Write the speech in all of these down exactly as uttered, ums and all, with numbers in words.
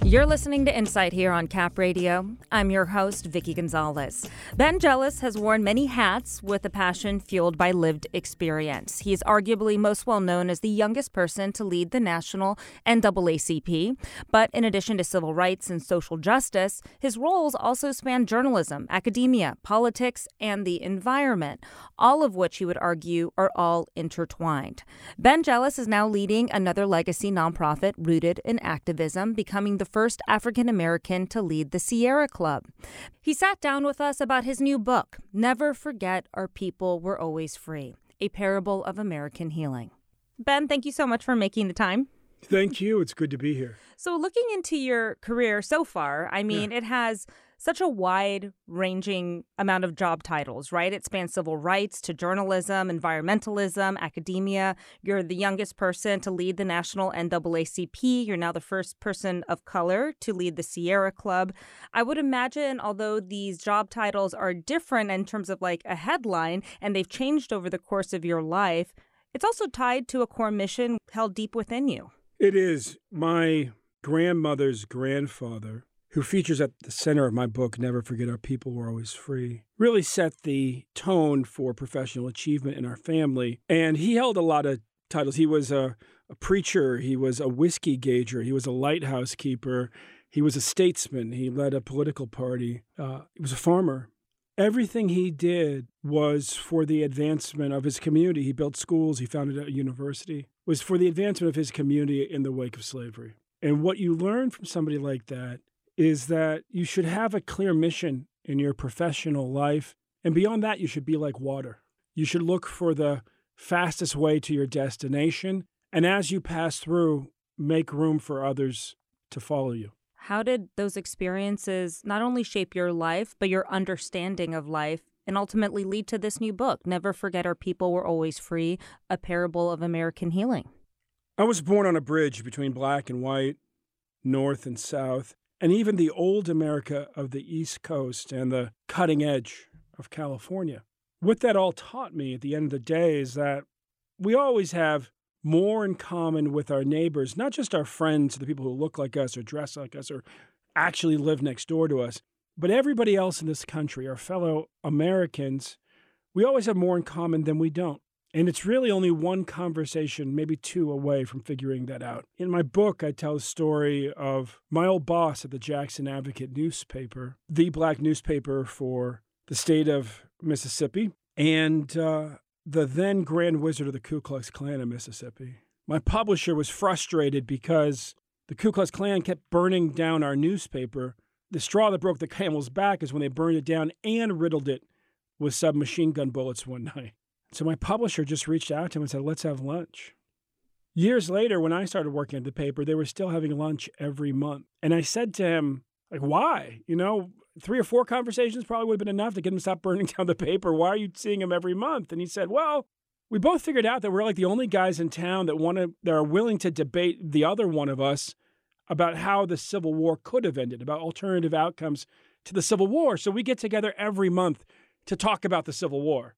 You're listening to Insight here on Cap Radio. I'm your host, Vicky Gonzalez. Ben Jealous has worn many hats with a passion fueled by lived experience. He is arguably most well known as the youngest person to lead the national N double A C P. But in addition to civil rights and social justice, his roles also span journalism, academia, politics, and the environment, all of which he would argue are all intertwined. Ben Jealous is now leading another legacy nonprofit rooted in activism, becoming the first first African-American to lead the Sierra Club. He sat down with us about his new book, Never Forget Our People Were Always Free, a parable of American healing. Ben, thank you so much for making the time. Thank you. It's good to be here. So looking into your career so far, I mean, yeah. It has such a wide-ranging amount of job titles, right? It spans civil rights to journalism, environmentalism, academia. You're the youngest person to lead the national N double A C P. You're now the first person of color to lead the Sierra Club. I would imagine, although these job titles are different in terms of like a headline, and they've changed over the course of your life, it's also tied to a core mission held deep within you. It is. My grandmother's grandfather, who features at the center of my book, Never Forget Our People Were Always Free, really set the tone for professional achievement in our family. And he held a lot of titles. He was a, a preacher. He was a whiskey gauger. He was a lighthouse keeper. He was a statesman. He led a political party. Uh, he was a farmer. Everything he did was for the advancement of his community. He built schools. He founded a university. It was for the advancement of his community in the wake of slavery. And what you learn from somebody like that is that you should have a clear mission in your professional life. And beyond that, you should be like water. You should look for the fastest way to your destination. And as you pass through, make room for others to follow you. How did those experiences not only shape your life, but your understanding of life, and ultimately lead to this new book, Never Forget Our People Were Always Free, a parable of American healing? I was born on a bridge between black and white, north and south, and even the old America of the East Coast and the cutting edge of California. What that all taught me at the end of the day is that we always have more in common with our neighbors, not just our friends, the people who look like us or dress like us or actually live next door to us, but everybody else in this country, our fellow Americans. We always have more in common than we don't. And it's really only one conversation, maybe two away from figuring that out. In my book, I tell the story of my old boss at the Jackson Advocate newspaper, the black newspaper for the state of Mississippi, and uh, the then Grand Wizard of the Ku Klux Klan in Mississippi. My publisher was frustrated because the Ku Klux Klan kept burning down our newspaper. The straw that broke the camel's back is when they burned it down and riddled it with submachine gun bullets one night. So my publisher just reached out to him and said, let's have lunch. Years later, when I started working at the paper, they were still having lunch every month. And I said to him, like, why? You know, three or four conversations probably would have been enough to get him to stop burning down the paper. Why are you seeing him every month? And he said, well, we both figured out that we're like the only guys in town that want to, that are willing to debate the other one of us about how the Civil War could have ended, about alternative outcomes to the Civil War. So we get together every month to talk about the Civil War.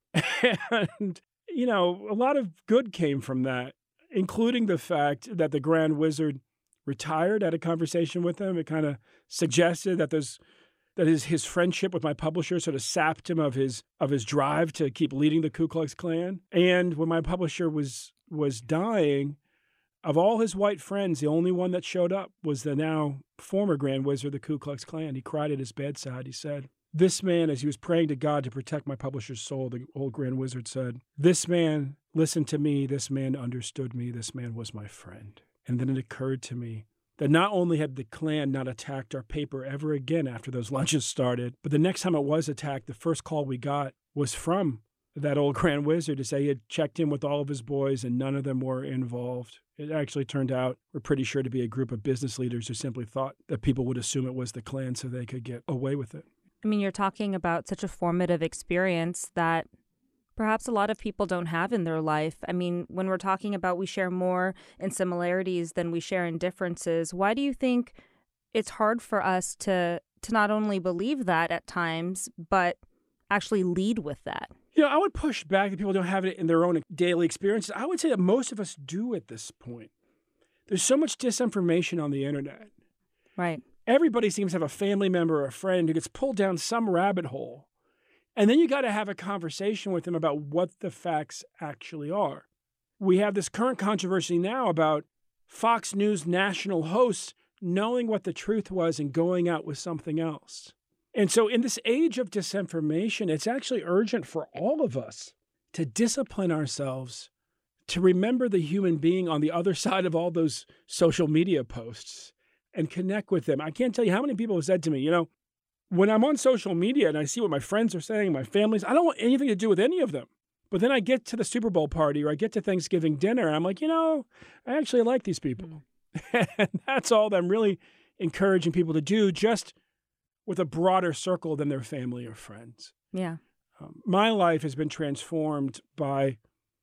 And, you know, a lot of good came from that, including the fact that the Grand Wizard retired. I had a conversation with him. It kind of suggested that there's that his his friendship with my publisher sort of sapped him of his of his drive to keep leading the Ku Klux Klan. And when my publisher was was dying, of all his white friends, the only one that showed up was the now former Grand Wizard of the Ku Klux Klan. He cried at his bedside. He said, this man, as he was praying to God to protect my publisher's soul, the old Grand Wizard said, this man listened to me, this man understood me, this man was my friend. And then it occurred to me that not only had the Klan not attacked our paper ever again after those lunches started, but the next time it was attacked, the first call we got was from that old Grand Wizard to say he had checked in with all of his boys and none of them were involved. It actually turned out, we're pretty sure, to be a group of business leaders who simply thought that people would assume it was the Klan so they could get away with it. I mean, you're talking about such a formative experience that perhaps a lot of people don't have in their life. I mean, when we're talking about we share more in similarities than we share in differences, why do you think it's hard for us to to not only believe that at times, but actually lead with that? You know, I would push back that people don't have it in their own daily experiences. I would say that most of us do at this point. There's so much disinformation on the internet. Right. Everybody seems to have a family member or a friend who gets pulled down some rabbit hole. And then you got to have a conversation with them about what the facts actually are. We have this current controversy now about Fox News national hosts knowing what the truth was and going out with something else. And so in this age of disinformation, it's actually urgent for all of us to discipline ourselves, to remember the human being on the other side of all those social media posts and connect with them. I can't tell you how many people have said to me, you know, when I'm on social media and I see what my friends are saying, my families, I don't want anything to do with any of them. But then I get to the Super Bowl party or I get to Thanksgiving dinner and I'm like, you know, I actually like these people. Mm. And that's all that I'm really encouraging people to do, just with a broader circle than their family or friends. Yeah. Um, my life has been transformed by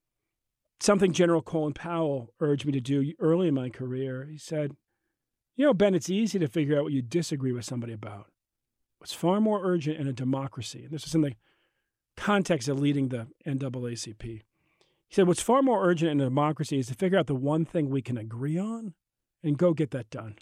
something General Colin Powell urged me to do early in my career. He said, you know, Ben, it's easy to figure out what you disagree with somebody about. What's far more urgent in a democracy, and this is in the context of leading the N double A C P. He said, what's far more urgent in a democracy is to figure out the one thing we can agree on and go get that done.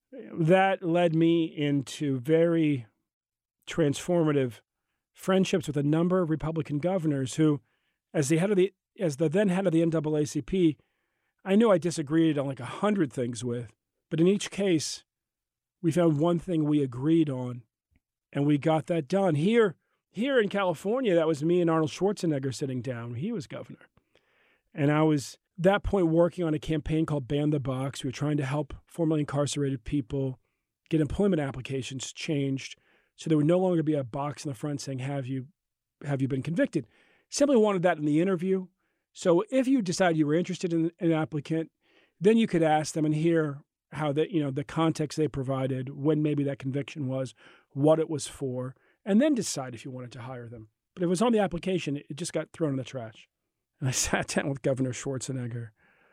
That led me into very transformative friendships with a number of Republican governors who, as the head of the as the then head of the N double A C P, I knew I disagreed on like a hundred things with, but in each case, we found one thing we agreed on, and we got that done. Here, here in California, that was me and Arnold Schwarzenegger sitting down. He was governor, and I was at that point working on a campaign called Ban the Box. We were trying to help formerly incarcerated people get employment applications changed so there would no longer be a box in the front saying, have you, have you been convicted? Simply wanted that in the interview. So if you decide you were interested in an applicant, then you could ask them and hear how the, you know, the context they provided, when maybe that conviction was, what it was for, and then decide if you wanted to hire them. But if it was on the application, it just got thrown in the trash. And I sat down with Governor Schwarzenegger,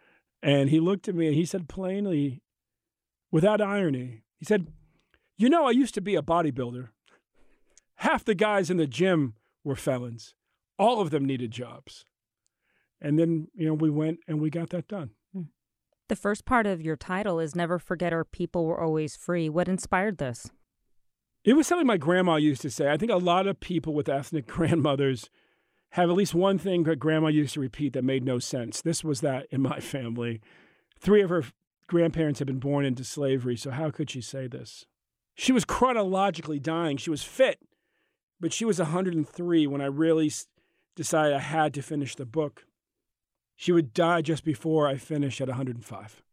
and he looked at me and he said plainly, without irony, he said, you know, I used to be a bodybuilder. Half the guys in the gym were felons. All of them needed jobs. And then, you know, we went and we got that done. The first part of your title is Never Forget Our People Were Always Free. What inspired this? It was something my grandma used to say. I think a lot of people with ethnic grandmothers have at least one thing that grandma used to repeat that made no sense. This was that in my family. Three of her grandparents had been born into slavery, so how could she say this? She was chronologically dying. She was fit, but she was one hundred three when I really decided I had to finish the book. She would die just before I finished at one hundred five.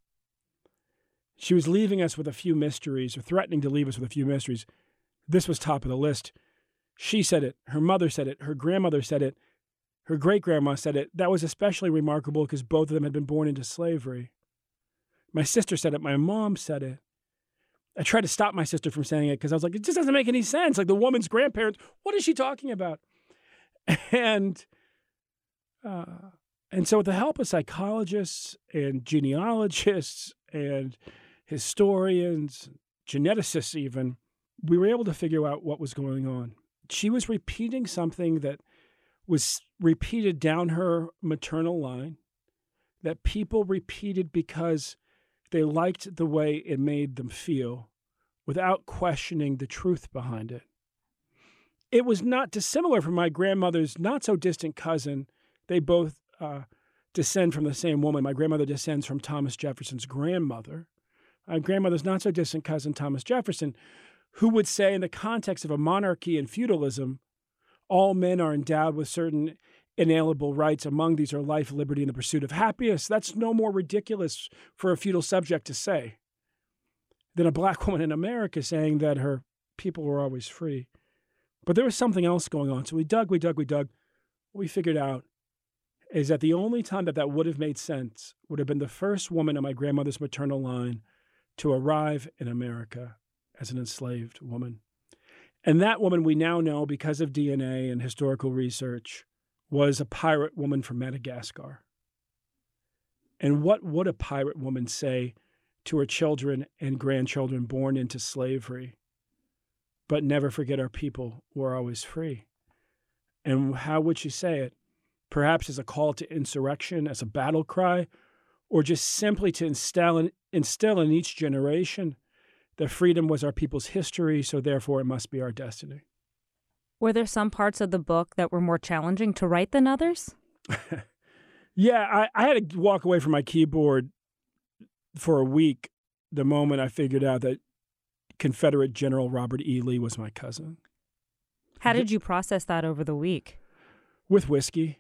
She was leaving us with a few mysteries, or threatening to leave us with a few mysteries. This was top of the list. She said it. Her mother said it. Her grandmother said it. Her great-grandma said it. That was especially remarkable because both of them had been born into slavery. My sister said it. My mom said it. I tried to stop my sister from saying it because I was like, it just doesn't make any sense. Like the woman's grandparents, what is she talking about? And... Uh, And so with the help of psychologists and genealogists and historians, geneticists even, we were able to figure out what was going on. She was repeating something that was repeated down her maternal line, that people repeated because they liked the way it made them feel without questioning the truth behind it. It was not dissimilar from my grandmother's not-so-distant cousin. They both Uh, descend from the same woman. My grandmother descends from Thomas Jefferson's grandmother. My grandmother's not so distant cousin, Thomas Jefferson, who would say in the context of a monarchy and feudalism, all men are endowed with certain inalienable rights. Among these are life, liberty, and the pursuit of happiness. That's no more ridiculous for a feudal subject to say than a black woman in America saying that her people were always free. But there was something else going on. So we dug, we dug, we dug. What we figured out is that the only time that that would have made sense would have been the first woman in my grandmother's maternal line to arrive in America as an enslaved woman. And that woman, we now know because of D N A and historical research, was a pirate woman from Madagascar. And what would a pirate woman say to her children and grandchildren born into slavery? But never forget our people were always free. And how would she say it? Perhaps as a call to insurrection, as a battle cry, or just simply to instill in, instill in each generation that freedom was our people's history, so therefore it must be our destiny. Were there some parts of the book that were more challenging to write than others? Yeah, I, I had to walk away from my keyboard for a week the moment I figured out that Confederate General Robert E. Lee was my cousin. How did you process that over the week? With whiskey.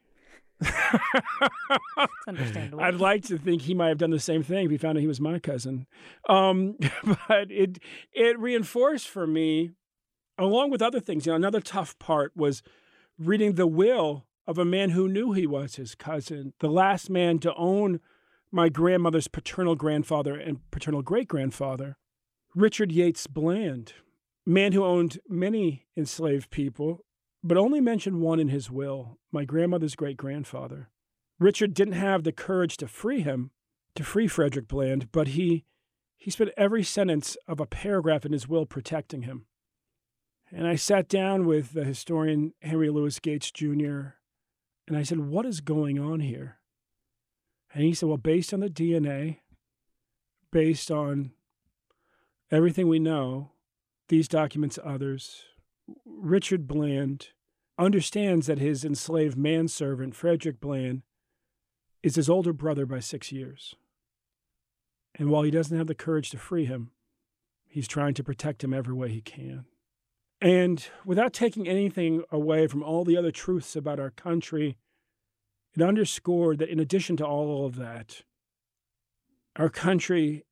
It's understandable. I'd like to think he might have done the same thing if he found out he was my cousin. Um, but it it reinforced for me, along with other things, you know, another tough part was reading the will of a man who knew he was his cousin, the last man to own my grandmother's paternal grandfather and paternal great-grandfather, Richard Yates Bland, man who owned many enslaved people, but only mentioned one in his will, my grandmother's great-grandfather. Richard didn't have the courage to free him, to free Frederick Bland, but he he spent every sentence of a paragraph in his will protecting him. And I sat down with the historian Henry Louis Gates Junior, and I said, what is going on here? And he said, well, based on the D N A, based on everything we know, these documents, others, Richard Bland understands that his enslaved manservant, Frederick Bland, is his older brother by six years. And while he doesn't have the courage to free him, he's trying to protect him every way he can. And without taking anything away from all the other truths about our country, it underscored that in addition to all of that, our country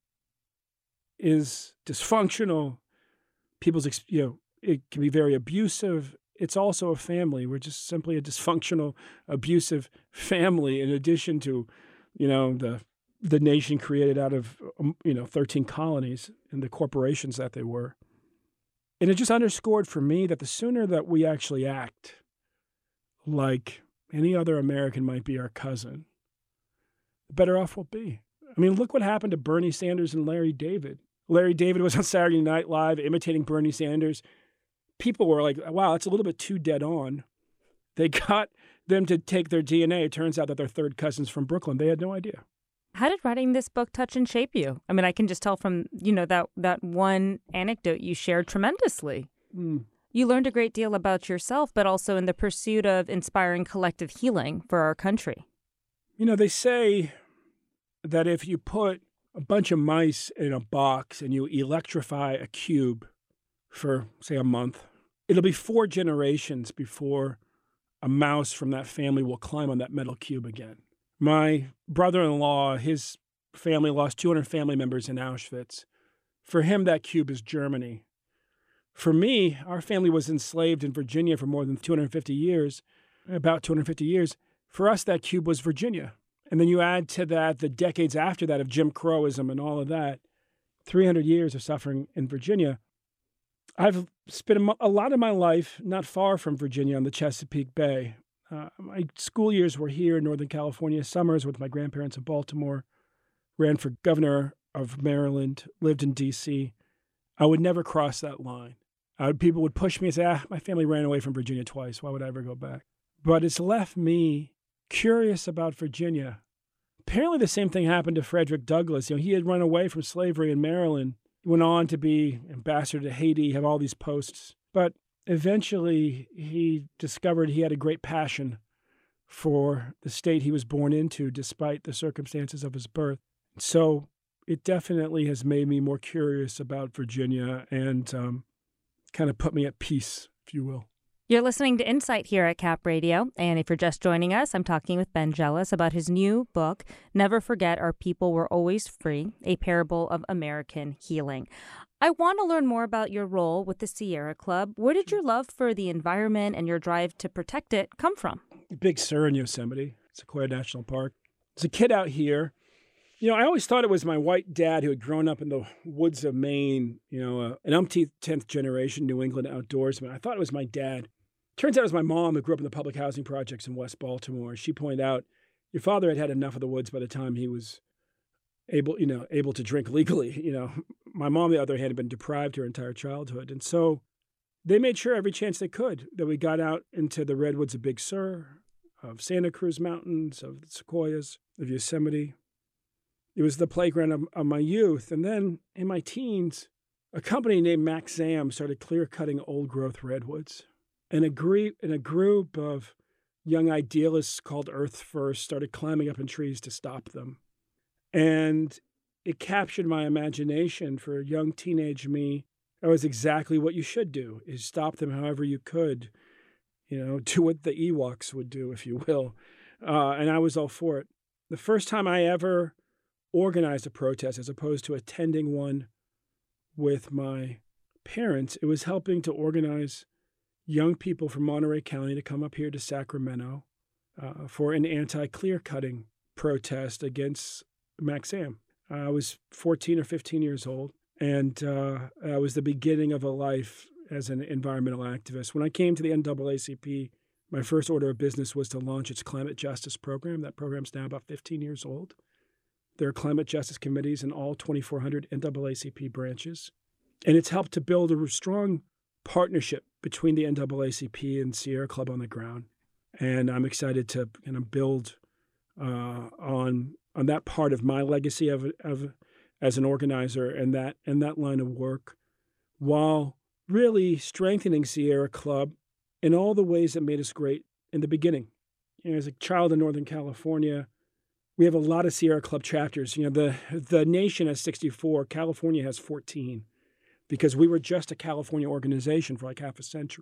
is dysfunctional. People's, you know, it can be very abusive. It's also a family. We're just simply a dysfunctional, abusive family in addition to, you know, the the nation created out of, um, you know, thirteen colonies and the corporations that they were. And it just underscored for me that the sooner that we actually act like any other American might be our cousin, the better off we'll be. I mean, look what happened to Bernie Sanders and Larry David. Larry David was on Saturday Night Live imitating Bernie Sanders. People were like, wow, that's a little bit too dead on. They got them to take their D N A. It turns out that they're third cousins from Brooklyn. They had no idea. How did writing this book touch and shape you? I mean, I can just tell from, you know, that, that one anecdote you shared tremendously. Mm. You learned a great deal about yourself, but also in the pursuit of inspiring collective healing for our country. You know, they say that if you put a bunch of mice in a box and you electrify a cube for, say, a month, it'll be four generations before a mouse from that family will climb on that metal cube again. My brother-in-law, his family lost two hundred family members in Auschwitz. For him, that cube is Germany. For me, our family was enslaved in Virginia for more than two hundred fifty years, about two hundred fifty years. For us, that cube was Virginia. And then you add to that the decades after that of Jim Crowism and all of that, three hundred years of suffering in Virginia. I've spent a lot of my life not far from Virginia on the Chesapeake Bay. Uh, my school years were here in Northern California, summers with my grandparents in Baltimore, ran for governor of Maryland, lived in D C. I would never cross that line. Uh, people would push me and say, ah, my family ran away from Virginia twice. Why would I ever go back? But it's left me curious about Virginia. Apparently the same thing happened to Frederick Douglass. You know, he had run away from slavery in Maryland. He went on to be ambassador to Haiti, have all these posts. But eventually he discovered he had a great passion for the state he was born into, despite the circumstances of his birth. So it definitely has made me more curious about Virginia and um, kind of put me at peace, if you will. You're listening to Insight here at Cap Radio, and if you're just joining us, I'm talking with Ben Jealous about his new book, Never Forget Our People Were Always Free, A Parable of American Healing. I want to learn more about your role with the Sierra Club. Where did your love for the environment and your drive to protect it come from? Big Sur in Yosemite, Sequoia National Park. As a kid out here, you know, I always thought it was my white dad who had grown up in the woods of Maine, you know, uh, an umpteenth, tenth generation New England outdoorsman. I thought it was my dad. Turns out it was my mom who grew up in the public housing projects in West Baltimore. She pointed out your father had had enough of the woods by the time he was able, you know, able to drink legally. You know, my mom, on the other hand, had been deprived her entire childhood. And so they made sure every chance they could that we got out into the redwoods of Big Sur, of Santa Cruz Mountains, of the Sequoias, of Yosemite. It was the playground of, of my youth. And then in my teens, a company named Maxam started clear-cutting old-growth redwoods. And a, gre- and a group of young idealists called Earth First started climbing up in trees to stop them. And it captured my imagination. For young teenage me. That was exactly what you should do, is stop them however you could. You know, do what the Ewoks would do, if you will. Uh, and I was all for it. The first time I ever organized a protest, as opposed to attending one with my parents, it was helping to organize young people from Monterey County to come up here to Sacramento uh, for an anti-clear-cutting protest against Maxam. Uh, I was fourteen or fifteen years old, and uh, it was the beginning of a life as an environmental activist. When I came to the N double A C P, my first order of business was to launch its climate justice program. That program's now about fifteen years old. There are climate justice committees in all twenty-four hundred N double A C P branches. And it's helped to build a strong partnership between the N double A C P and Sierra Club on the ground. And I'm excited to you know, build uh, on on that part of my legacy of, of as an organizer and that and that line of work, while really strengthening Sierra Club in all the ways that made us great in the beginning. You know, as a child in Northern California, we have a lot of Sierra Club chapters. You know, the the nation has sixty-four, California has fourteen, because we were just a California organization for like half a century.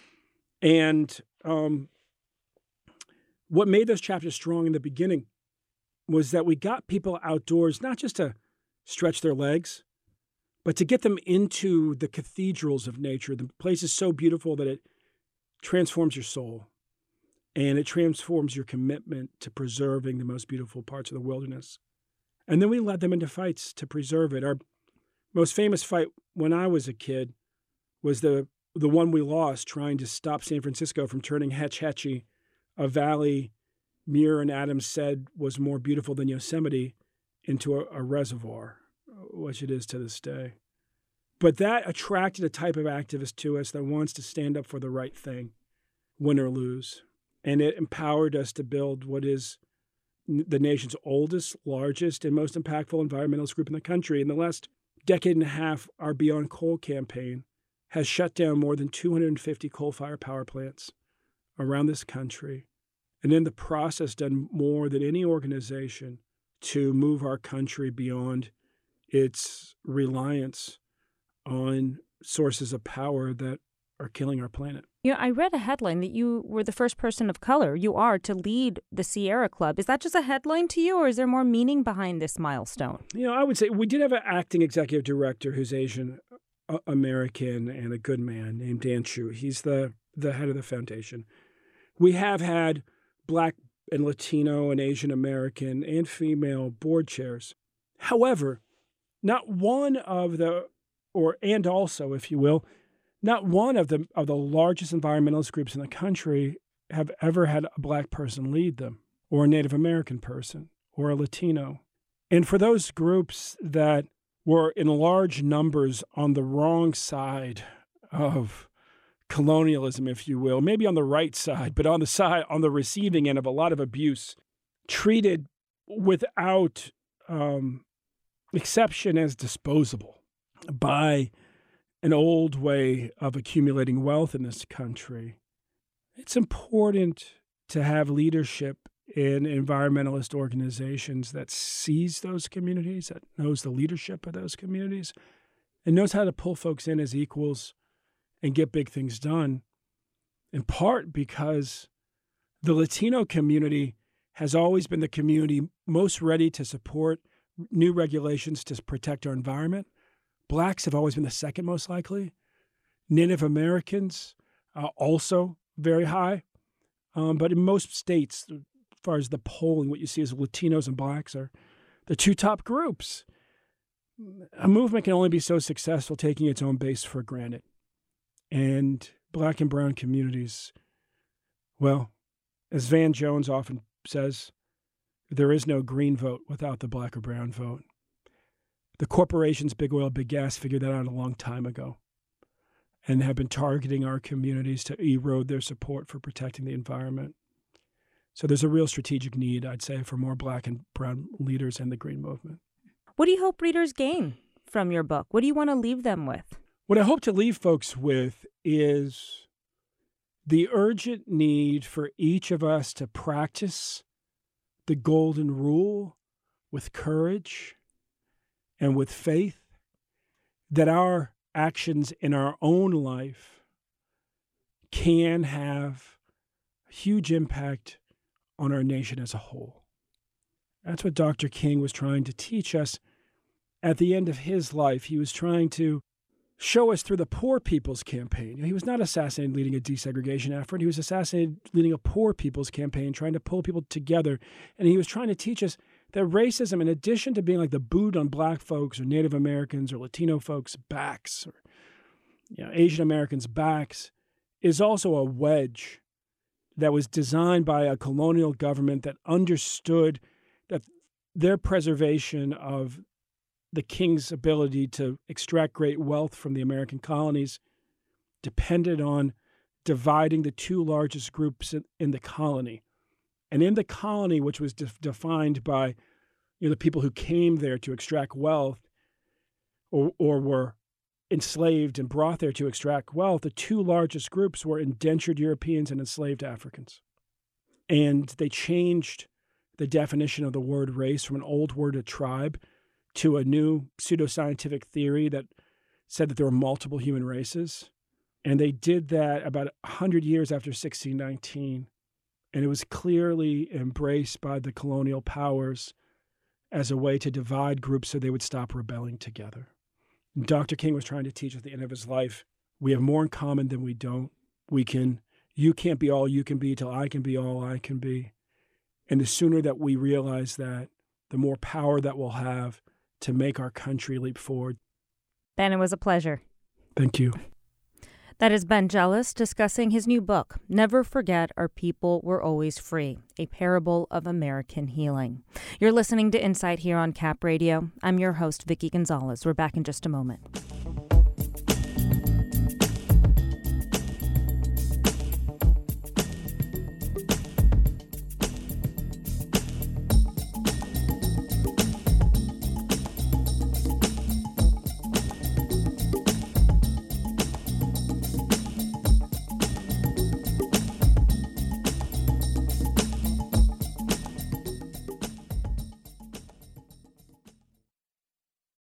And um, what made those chapters strong in the beginning was that we got people outdoors, not just to stretch their legs, but to get them into the cathedrals of nature. The place is so beautiful that it transforms your soul, and it transforms your commitment to preserving the most beautiful parts of the wilderness. And then we led them into fights to preserve it. Our most famous fight when I was a kid was the the one we lost trying to stop San Francisco from turning Hetch Hetchy, a valley Muir and Adams said was more beautiful than Yosemite, into a, a reservoir, which it is to this day. But that attracted a type of activist to us that wants to stand up for the right thing, win or lose. And it empowered us to build what is the nation's oldest, largest, and most impactful environmentalist group in the country. In the last decade and a half, our Beyond Coal campaign has shut down more than two hundred fifty coal-fired power plants around this country, and in the process done more than any organization to move our country beyond its reliance on sources of power that are killing our planet. You know, I read a headline that you were the first person of color, you are, to lead the Sierra Club. Is that just a headline to you, or is there more meaning behind this milestone? You know, I would say we did have an acting executive director who's Asian uh, American and a good man named Dan Chu. He's the, the head of the foundation. We have had Black and Latino and Asian American and female board chairs. However, not one of the, or and also, if you will, not one of the of the largest environmentalist groups in the country have ever had a Black person lead them, or a Native American person, or a Latino. And for those groups that were in large numbers on the wrong side of colonialism, if you will, maybe on the right side, but on the side, on the receiving end of a lot of abuse, treated without um, exception as disposable by an old way of accumulating wealth in this country, it's important to have leadership in environmentalist organizations that sees those communities, that knows the leadership of those communities, and knows how to pull folks in as equals and get big things done, in part because the Latino community has always been the community most ready to support new regulations to protect our environment. Blacks have always been the second most likely. Native Americans uh, also very high. Um, but in most states, as far as the polling, what you see is Latinos and Blacks are the two top groups. A movement can only be so successful taking its own base for granted. And Black and brown communities, well, as Van Jones often says, there is no green vote without the Black or brown vote. The corporations, big oil, big gas, figured that out a long time ago and have been targeting our communities to erode their support for protecting the environment. So there's a real strategic need, I'd say, for more Black and brown leaders in the green movement. What do you hope readers gain from your book? What do you want to leave them with? What I hope to leave folks with is the urgent need for each of us to practice the golden rule with courage and with faith, that our actions in our own life can have a huge impact on our nation as a whole. That's what Doctor King was trying to teach us at the end of his life. He was trying to show us through the Poor People's Campaign. He was not assassinated leading a desegregation effort. He was assassinated leading a Poor People's Campaign, trying to pull people together. And he was trying to teach us that racism, in addition to being like the boot on black folks or Native Americans or Latino folks' backs or you know, Asian Americans' backs, is also a wedge that was designed by a colonial government that understood that their preservation of the king's ability to extract great wealth from the American colonies depended on dividing the two largest groups in, in the colony. And in the colony, which was de- defined by you know, the people who came there to extract wealth or, or were enslaved and brought there to extract wealth, the two largest groups were indentured Europeans and enslaved Africans. And they changed the definition of the word race from an old word, a tribe, to a new pseudoscientific theory that said that there were multiple human races. And they did that about one hundred years after sixteen nineteen. And it was clearly embraced by the colonial powers as a way to divide groups so they would stop rebelling together. And Doctor King was trying to teach at the end of his life, we have more in common than we don't. We can, you can't be all you can be till I can be all I can be. And the sooner that we realize that, the more power that we'll have to make our country leap forward. Ben, it was a pleasure. Thank you. That is Ben Jealous discussing his new book, Never Forget Our People Were Always Free, A Parable of American Healing. You're listening to Insight here on Cap Radio. I'm your host, Vicki Gonzalez. We're back in just a moment.